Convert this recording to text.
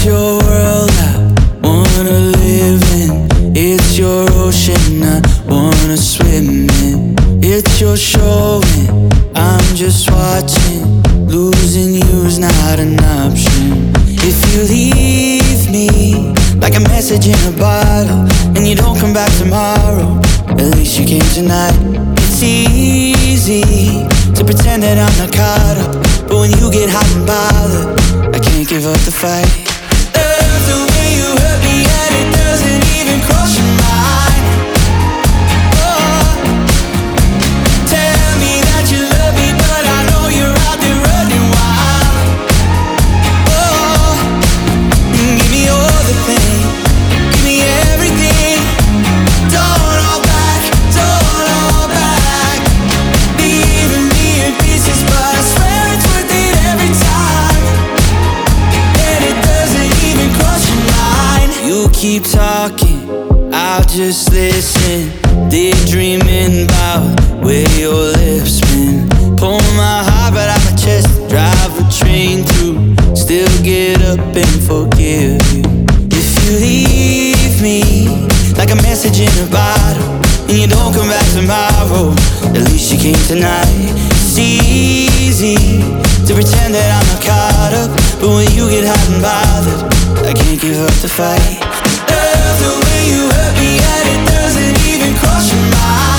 your world I wanna live in. It's your ocean I wanna swim in. It's your show and I'm just watching. Losing you's not an option. If you leave me like a message in a bottle and you don't come back tomorrow, at least you came tonight. It's easy to pretend that I'm not caught up, but when you get hot and bothered, I can't give up the fight. Love the way you hurt me and it doesn't even cross your mind. Oh, tell me that you love me, but I know you're out there running wild. Oh, give me all the pain, give me everything. Don't hold back, don't hold back. Leaving me in pieces, but I swear it's worth it every time. And it doesn't even cross your mind. You keep talking, I'll just listen. Daydreaming about where your lips been. Pull my heart right out my chest, drive a train through. Still get up and forgive you. If you leave me like a message in a bottle and you don't come back tomorrow, at least you came tonight. It's easy to pretend that I'm not caught up, but when you get hot and bothered, I can't give up the fight. Love the way you hurt me and it doesn't even cross your mind.